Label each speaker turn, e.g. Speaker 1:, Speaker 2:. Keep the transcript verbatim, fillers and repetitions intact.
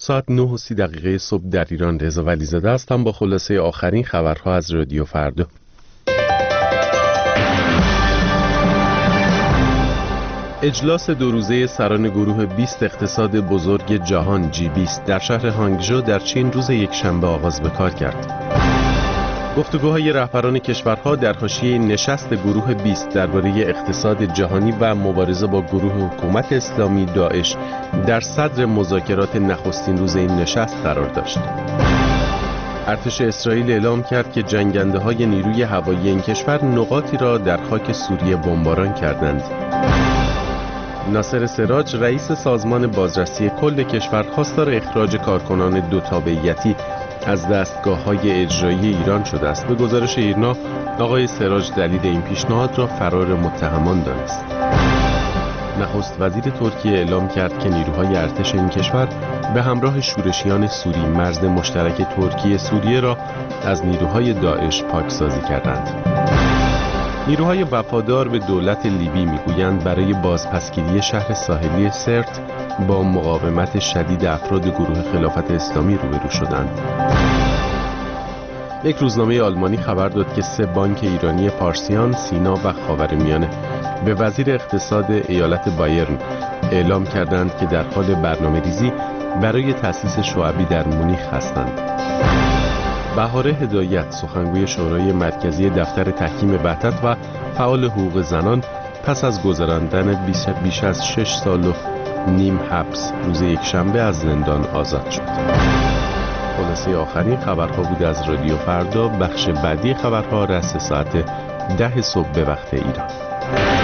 Speaker 1: ساعت نه و سی دقیقه صبح در ایران. رضا ولیزاده هستم با خلاصه آخرین خبرها از رادیو فردا. اجلاس دو روزه سران گروه بیست اقتصاد بزرگ جهان جی بیست در شهر هانگژو در چین روز یکشنبه آغاز به کار کرد. گفتگوهای رهبران کشورها در حاشیه نشست گروه بیست درباره اقتصاد جهانی و مبارزه با گروه حکومت اسلامی داعش در صدر مذاکرات نخستین روز این نشست قرار داشت. ارتش اسرائیل اعلام کرد که جنگنده‌های نیروی هوایی این کشور نقاطی را در خاک سوریه بمباران کردند. ناصر سراج رئیس سازمان بازرسی کل کشور خواستار اخراج کارکنان دو تابعیتی از دستگاه‌های اجرایی ایران شده است. به گزارش ایرنا آقای سراج دلیل این پیشنهاد را فرار متهمان دانست. نخست وزیر ترکیه اعلام کرد که نیروهای ارتش این کشور به همراه شورشیان سوری مرز مشترک ترکیه سوریه را از نیروهای داعش پاکسازی کردند. نیروهای وفادار به دولت لیبی میگویند برای بازپسگیری شهر ساحلی سرت با مقاومت شدید افراد گروه خلافت اسلامی روبرو شدند. یک روزنامه آلمانی خبر داد که سه بانک ایرانی پارسیان، سینا و خاورمیانه به وزیر اقتصاد ایالت بایرن اعلام کردند که در حال برنامه‌ریزی برای تأسیس شعبی در مونیخ هستند. بهاره هدایت سخنگوی شورای مرکزی دفتر تحکیم وحدت و فعال حقوق زنان پس از گذراندن بیش از شش سال و نیم حبس روز یکشنبه از زندان آزاد شد. خلاصه آخرین خبرها بود از رادیو فردا. بخش بعدی خبرها رأس ساعت ده صبح به وقت ایران.